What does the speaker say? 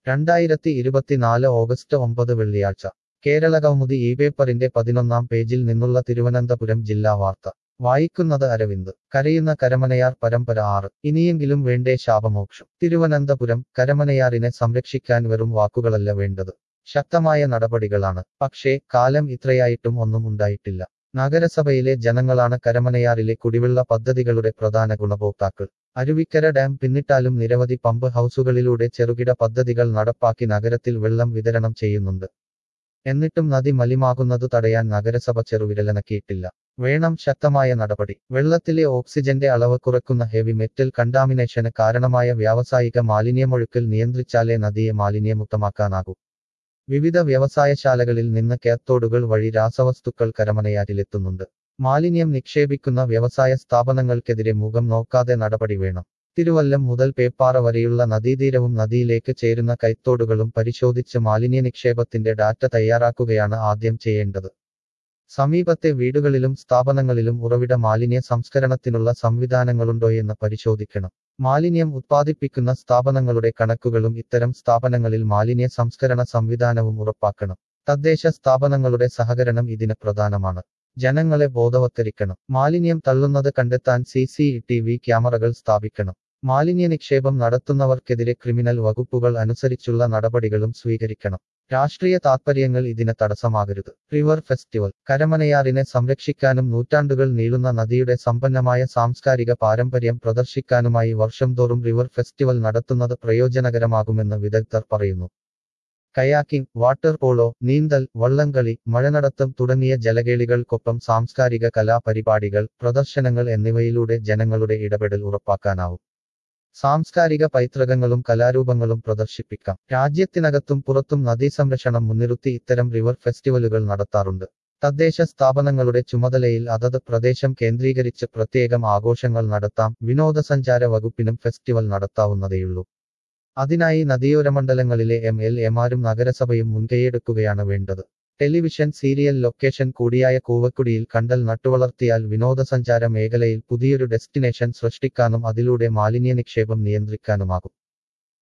2024 August 9 വെള്ളിയാഴ്ച കേരളകൗമുദി ഈ പേപ്പറിന്റെ 11-ാം പേജിൽ നിന്നുള്ള തിരുവനന്തപുരം ജില്ലാ വാർത്ത വായിക്കുന്നത് അരവിന്ദ് കരയുന്ന കരമനയാർ പരമ്പര 6 ഇനിയെങ്കിലും വേണ്ടേ ശാപമോക്ഷം തിരുവനന്തപുരം കരമനയാറിനെ സംരക്ഷിക്കാൻ വെറും വാക്കുകളല്ല വേണ്ടത് ശക്തമായ നടപടികളാണ് പക്ഷേ കാലം ഇത്രയായിട്ടും ഒന്നും ഉണ്ടായിട്ടില്ല നഗരസഭയിലെ ജനങ്ങളാണ് കരമനയാറിലെ കുടിവെള്ള പദ്ധതികളുടെ പ്രധാന ഗുണഭോക്താക്കൾ അരുവിക്കര ഡാം പിന്നിട്ടാലും നിരവധി പമ്പ് ഹൗസുകളിലൂടെ ചെറുകിട പദ്ധതികൾ നടപ്പാക്കി നഗരത്തിൽ വെള്ളം വിതരണം ചെയ്യുന്നുണ്ട് എന്നിട്ടും നദി മലിനമാകുന്നതു തടയാൻ നഗരസഭ ചെറുവിരലനക്കിയിട്ടില്ല വേണം ശക്തമായ നടപടി വെള്ളത്തിലെ ഓക്സിജന്റെ അളവ് കുറയ്ക്കുന്ന ഹെവി മെറ്റൽ കണ്ടാമിനേഷന് കാരണമായ വ്യാവസായിക മാലിന്യമൊഴുക്കൽ നിയന്ത്രിച്ചാലേ നദിയെ മാലിന്യമുക്തമാക്കാനാകൂ വിവിധ വ്യവസായശാലകളിൽ നിന്ന് കേത്തോടുകൾ വഴി രാസവസ്തുക്കൾ കരമനയാറ്റിലെത്തുന്നുണ്ട് മാലിന്യം നിക്ഷേപിക്കുന്ന വ്യവസായ സ്ഥാപനങ്ങൾക്കെതിരെ മുഖം നോക്കാതെ നടപടി വേണം തിരുവല്ലം മുതൽ പേപ്പാറ വരെയുള്ള നദീതീരവും നദിയിലേക്ക് ചേരുന്ന കൈത്തോടുകളും പരിശോധിച്ച് മാലിന്യ നിക്ഷേപത്തിന്റെ ഡാറ്റ തയ്യാറാക്കുകയാണ് ആദ്യം ചെയ്യേണ്ടത് സമീപത്തെ വീടുകളിലും സ്ഥാപനങ്ങളിലും ഉറവിട മാലിന്യ സംസ്കരണത്തിനുള്ള സംവിധാനങ്ങളുണ്ടോയെന്ന് പരിശോധിക്കണം മാലിന്യം ഉത്പാദിപ്പിക്കുന്ന സ്ഥാപനങ്ങളുടെ കണക്കുകളും ഇത്തരം സ്ഥാപനങ്ങളിൽ മാലിന്യ സംസ്കരണ സംവിധാനവും ഉറപ്പാക്കണം തദ്ദേശ സ്ഥാപനങ്ങളുടെ സഹകരണം ഇതിന് പ്രധാനമാണ് ജനങ്ങളെ ബോധവത്കരിക്കണം മാലിന്യം തള്ളുന്നത് കണ്ടെത്താൻ CCTV ക്യാമറകൾ സ്ഥാപിക്കണം മാലിന്യ നിക്ഷേപം നടത്തുന്നവർക്കെതിരെ ക്രിമിനൽ വകുപ്പുകൾ അനുസരിച്ചുള്ള നടപടികളും സ്വീകരിക്കണം രാഷ്ട്രീയ താത്പര്യങ്ങൾ ഇതിന് തടസ്സമാകരുത് റിവർ ഫെസ്റ്റിവൽ കരമനയാറിനെ സംരക്ഷിക്കാനും നൂറ്റാണ്ടുകൾ നീളുന്ന നദിയുടെ സമ്പന്നമായ സാംസ്കാരിക പാരമ്പര്യം പ്രദർശിക്കാനുമായി വർഷം തോറും റിവർ ഫെസ്റ്റിവൽ നടത്തുന്നത് പ്രയോജനകരമാകുമെന്ന് വിദഗ്ധർ പറയുന്നു കയാക്കിംഗ് വാട്ടർ പോളോ നീന്തൽ വള്ളംകളി മഴനടത്തം തുടങ്ങിയ ജലകേളികൾക്കൊപ്പം സാംസ്കാരിക കലാപരിപാടികൾ പ്രദർശനങ്ങൾ എന്നിവയിലൂടെ ജനങ്ങളുടെ ഇടപെടൽ ഉറപ്പാക്കാനാവും സാംസ്കാരിക പൈതൃകങ്ങളും കലാരൂപങ്ങളും പ്രദർശിപ്പിക്കാം രാജ്യത്തിനകത്തും പുറത്തും നദീസംരക്ഷണം മുൻനിർത്തി ഇത്തരം റിവർ ഫെസ്റ്റിവലുകൾ നടത്താറുണ്ട് തദ്ദേശ സ്ഥാപനങ്ങളുടെ ചുമതലയിൽ അതത് പ്രദേശം കേന്ദ്രീകരിച്ച് പ്രത്യേകം ആഘോഷങ്ങൾ നടത്താം വിനോദസഞ്ചാര വകുപ്പിനും ഫെസ്റ്റിവൽ നടത്താവുന്നതേയുള്ളൂ അതിനായി നദിയോര മണ്ഡലങ്ങളിലെ MLAമാരും നഗരസഭയും മുൻകൈയെടുക്കുകയാണ് വേണ്ടത് ടെലിവിഷൻ സീരിയൽ ലൊക്കേഷൻ കൂടിയായ കൂവക്കുടിയിൽ കണ്ടൽ നട്ടുവളർത്തിയാൽ വിനോദസഞ്ചാര മേഖലയിൽ പുതിയൊരു ഡെസ്റ്റിനേഷൻ സൃഷ്ടിക്കാനും അതിലൂടെ മാലിന്യ നിക്ഷേപം നിയന്ത്രിക്കാനുമാകും